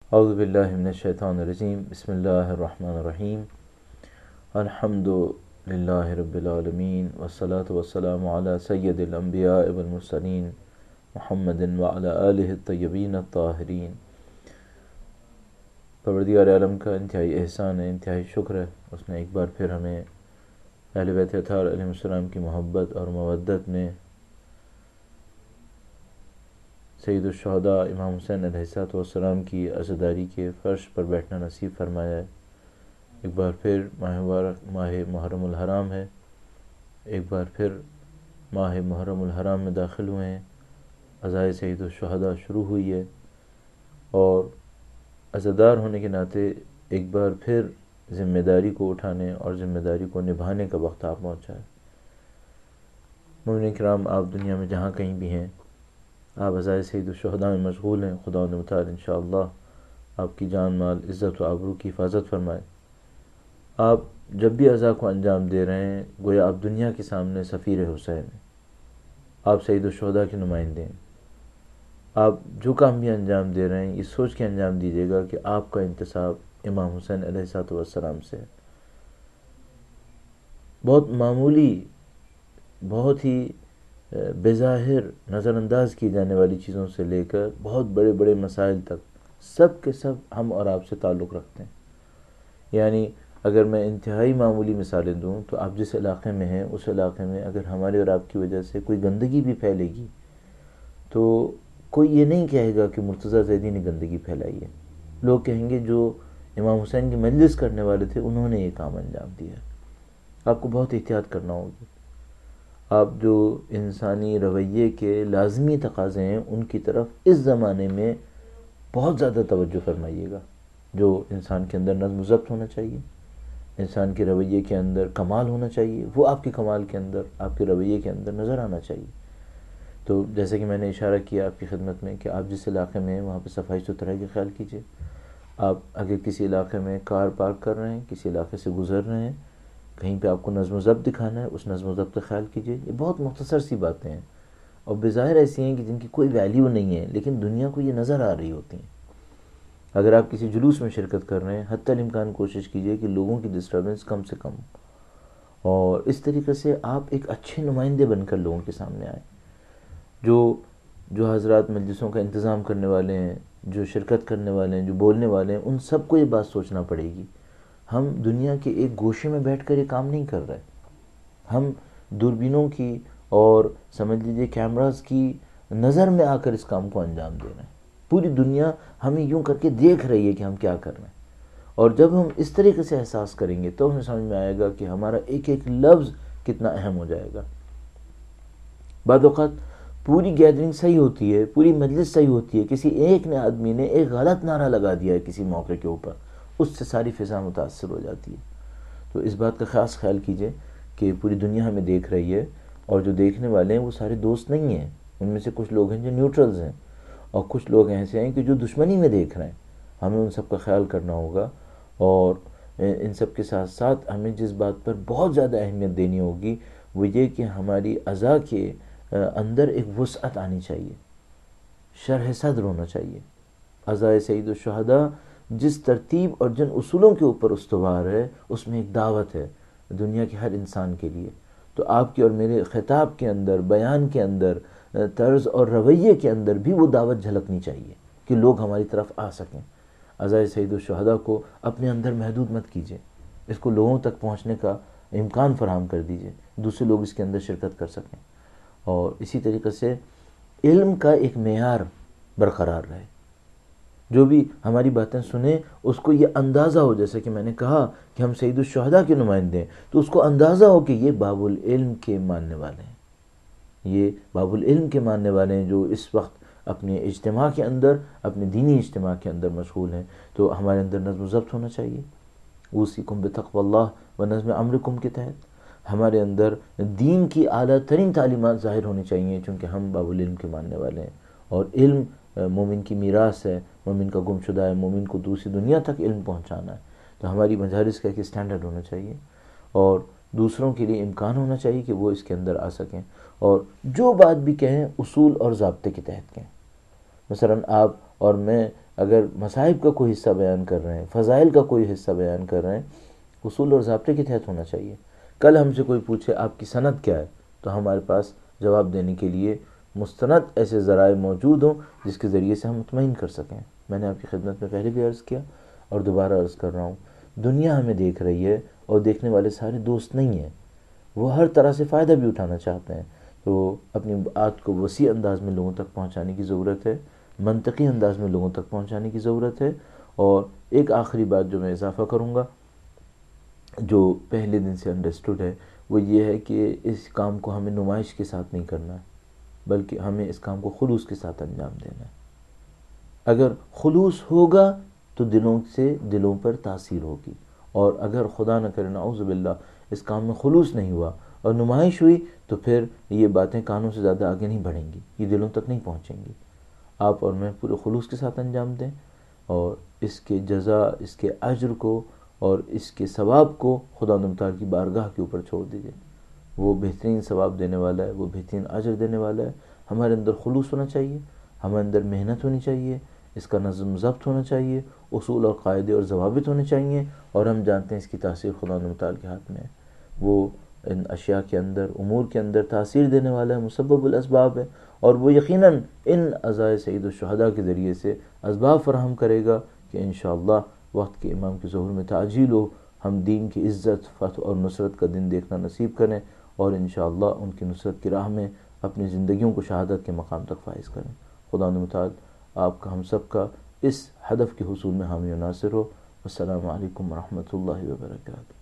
اعوذ باللہ من الشیطان الرجیم، بسم اللہ الرحمن الرحیم، الحمد للہ رب العالمین، والصلاة والسلام علی سید الانبیاء والمرسلین، محمد وعلی آلہ الطیبین الطاہرین۔ پروردگار عالم کا انتہائی احسان ہے، انتہائی شکر ہے، اس نے ایک بار پھر ہمیں اہل بیت اطہار علیہ السلام کی محبت اور مودت میں سید الشہداء امام حسین علیہ السلام کی عزاداری کے فرش پر بیٹھنا نصیب فرمایا ہے۔ ایک بار پھر ماہ محرم الحرام ہے، ایک بار پھر ماہ محرم الحرام میں داخل ہوئے ہیں، عزائے سید الشہداء شروع ہوئی ہے، اور عزادار ہونے کے ناطے ایک بار پھر ذمہ داری کو اٹھانے اور ذمہ داری کو نبھانے کا وقت آپ پہنچا ہے۔ مومنین کرام، آپ دنیا میں جہاں کہیں بھی ہیں، آپ عزائے سید الشہداء میں مشغول ہیں، خدا متعال انشاءاللہ آپ کی جان مال عزت و آبرو کی حفاظت فرمائے۔ آپ جب بھی عزا کو انجام دے رہے ہیں، گویا آپ دنیا کے سامنے سفیر حسین ہیں، آپ سید الشہداء کے نمائندے ہیں۔ آپ جو کام بھی انجام دے رہے ہیں، یہ سوچ کے انجام دیجیے گا کہ آپ کا انتساب امام حسین علیہ السلام سے ہے۔ بہت معمولی، بہت ہی بظاہر نظر انداز کی جانے والی چیزوں سے لے کر بہت بڑے بڑے مسائل تک سب کے سب ہم اور آپ سے تعلق رکھتے ہیں۔ یعنی اگر میں انتہائی معمولی مثالیں دوں تو آپ جس علاقے میں ہیں، اس علاقے میں اگر ہمارے اور آپ کی وجہ سے کوئی گندگی بھی پھیلے گی تو کوئی یہ نہیں کہے گا کہ مرتضیٰ زیدی نے گندگی پھیلائی ہے، لوگ کہیں گے جو امام حسین کی مجلس کرنے والے تھے انہوں نے یہ کام انجام دیا۔ آپ کو بہت احتیاط کرنا ہوگی۔ آپ جو انسانی رویے کے لازمی تقاضے ہیں ان کی طرف اس زمانے میں بہت زیادہ توجہ فرمائیے گا۔ جو انسان کے اندر نظم و ضبط ہونا چاہیے، انسان کے رویے کے اندر کمال ہونا چاہیے، وہ آپ کے کمال کے اندر، آپ کے رویے کے اندر نظر آنا چاہیے۔ تو جیسے کہ میں نے اشارہ کیا آپ کی خدمت میں کہ آپ جس علاقے میں ہیں وہاں پہ صفائی ستھرائی کا خیال کیجیے۔ آپ اگر کسی علاقے میں کار پارک کر رہے ہیں، کسی علاقے سے گزر رہے ہیں، کہیں پہ آپ کو نظم و ضبط دکھانا ہے، اس نظم و ضبط کا خیال کیجیے۔ یہ بہت مختصر سی باتیں ہیں اور بظاہر ایسی ہیں کہ جن کی کوئی ویلیو نہیں ہے، لیکن دنیا کو یہ نظر آ رہی ہوتی ہیں۔ اگر آپ کسی جلوس میں شرکت کر رہے ہیں، حتی الامکان کوشش کیجیے کہ لوگوں کی ڈسٹربنس کم سے کم ہو، اور اس طریقے سے آپ ایک اچھے نمائندے بن کر لوگوں کے سامنے آئیں۔ جو حضرات مجلسوں کا انتظام کرنے والے ہیں، جو شرکت کرنے والے ہیں، جو بولنے والے ہیں، ان سب کو یہ بات سوچنا پڑے گی، ہم دنیا کے ایک گوشے میں بیٹھ کر یہ کام نہیں کر رہے، ہم دوربینوں کی اور سمجھ لیجیے کیمراز کی نظر میں آ کر اس کام کو انجام دے رہے ہیں۔ پوری دنیا ہمیں یوں کر کے دیکھ رہی ہے کہ ہم کیا کر رہے ہیں، اور جب ہم اس طریقے سے احساس کریں گے تو ہمیں سمجھ میں آئے گا کہ ہمارا ایک ایک لفظ کتنا اہم ہو جائے گا۔ بعض اوقات پوری گیدرنگ صحیح ہوتی ہے، پوری مجلس صحیح ہوتی ہے، کسی ایک نے آدمی نے ایک غلط نعرہ لگا دیا ہے کسی موقع کے اوپر، اس سے ساری فضا متاثر ہو جاتی ہے۔ تو اس بات کا خاص خیال کیجئے کہ پوری دنیا ہمیں دیکھ رہی ہے، اور جو دیکھنے والے ہیں وہ سارے دوست نہیں ہیں، ان میں سے کچھ لوگ ہیں جو نیوٹرلز ہیں، اور کچھ لوگ ایسے ہیں کہ جو دشمنی میں دیکھ رہے ہیں۔ ہمیں ان سب کا خیال کرنا ہوگا، اور ان سب کے ساتھ ساتھ ہمیں جس بات پر بہت زیادہ اہمیت دینی ہوگی وہ یہ کہ ہماری عزا کے اندر ایک وسعت آنی چاہیے، شرح صدر ہونا چاہیے۔ عزائے سید الشہداء جس ترتیب اور جن اصولوں کے اوپر استوار ہے، اس میں ایک دعوت ہے دنیا کے ہر انسان کے لیے۔ تو آپ کے اور میرے خطاب کے اندر، بیان کے اندر، طرز اور رویے کے اندر بھی وہ دعوت جھلکنی چاہیے کہ لوگ ہماری طرف آ سکیں۔ عزائے سید الشہداء کو اپنے اندر محدود مت کیجیے، اس کو لوگوں تک پہنچنے کا امکان فراہم کر دیجیے، دوسرے لوگ اس کے اندر شرکت کر سکیں، اور اسی طریقے سے علم کا ایک معیار برقرار رہے۔ جو بھی ہماری باتیں سنیں اس کو یہ اندازہ ہو، جیسے کہ میں نے کہا کہ ہم سید الشہداء کے نمائندے ہیں، تو اس کو اندازہ ہو کہ یہ باب العلم کے ماننے والے ہیں، یہ باب العلم کے ماننے والے ہیں جو اس وقت اپنے اجتماع کے اندر، اپنے دینی اجتماع کے اندر مشغول ہیں۔ تو ہمارے اندر نظم و ضبط ہونا چاہیے، اوصیکم بتقوی اللہ و نظم امرکم کے تحت ہمارے اندر دین کی اعلیٰ ترین تعلیمات ظاہر ہونی چاہیے، چونکہ ہم باب العلم کے ماننے والے ہیں، اور علم مومن کی میراث ہے، مومن کا گم شدہ ہے، مومن کو دوسری دنیا تک علم پہنچانا ہے۔ تو ہماری مجالس کا ایک اسٹینڈرڈ ہونا چاہیے، اور دوسروں کے لیے امکان ہونا چاہیے کہ وہ اس کے اندر آ سکیں، اور جو بات بھی کہیں اصول اور ضابطے کے تحت کہیں۔ مثلا آپ اور میں اگر مصائب کا کوئی حصہ بیان کر رہے ہیں، فضائل کا کوئی حصہ بیان کر رہے ہیں، اصول اور ضابطے کے تحت ہونا چاہیے۔ کل ہم سے کوئی پوچھے آپ کی سند کیا ہے، تو ہمارے پاس جواب دینے کے لیے مستند ایسے ذرائع موجود ہوں جس کے ذریعے سے ہم مطمئن کر سکیں۔ میں نے آپ کی خدمت میں پہلے بھی عرض کیا اور دوبارہ عرض کر رہا ہوں، دنیا ہمیں دیکھ رہی ہے اور دیکھنے والے سارے دوست نہیں ہیں، وہ ہر طرح سے فائدہ بھی اٹھانا چاہتے ہیں۔ تو اپنی بات کو وسیع انداز میں لوگوں تک پہنچانے کی ضرورت ہے، منطقی انداز میں لوگوں تک پہنچانے کی ضرورت ہے۔ اور ایک آخری بات جو میں اضافہ کروں گا، جو پہلے دن سے انڈرسٹوڈ ہے، وہ یہ ہے کہ اس کام کو ہمیں نمائش کے ساتھ نہیں کرنا ہے، بلکہ ہمیں اس کام کو خلوص کے ساتھ انجام دینا ہے۔ اگر خلوص ہوگا تو دلوں پر تاثیر ہوگی، اور اگر خدا نہ کرے نعوذ باللہ اس کام میں خلوص نہیں ہوا اور نمائش ہوئی، تو پھر یہ باتیں کانوں سے زیادہ آگے نہیں بڑھیں گی، یہ دلوں تک نہیں پہنچیں گی۔ آپ اور میں پورے خلوص کے ساتھ انجام دیں، اور اس کے جزا، اس کے اجر کو اور اس کے ثواب کو خدا متعال کی بارگاہ کے اوپر چھوڑ دیجئے۔ وہ بہترین ثواب دینے والا ہے، وہ بہترین اجر دینے والا ہے۔ ہمارے اندر خلوص ہونا چاہیے، ہمارے اندر محنت ہونی چاہیے، اس کا نظم ضبط ہونا چاہیے، اصول اور قاعدے اور ضوابط ہونے چاہیے، اور ہم جانتے ہیں اس کی تاثیر خدا متعال کے ہاتھ میں ہے۔ وہ ان اشیاء کے اندر، امور کے اندر تاثیر دینے والا ہے، مسبب الاسباب ہے، اور وہ یقیناً ان عزائے سید الشہداء کے ذریعے سے اسباب فراہم کرے گا کہ انشاءاللہ وقت کے امام کے ظہور میں تعجیل ہو، ہم دین کی عزت، فتح اور نصرت کا دن دیکھنا نصیب کریں، اور انشاءاللہ ان کی نصرت کی راہ میں اپنی زندگیوں کو شہادت کے مقام تک فائز کریں۔ خدا متعال آپ کا، ہم سب کا اس ہدف کے حصول میں حامی و ناصر ہو۔ السلام علیکم ورحمۃ اللہ وبرکاتہ۔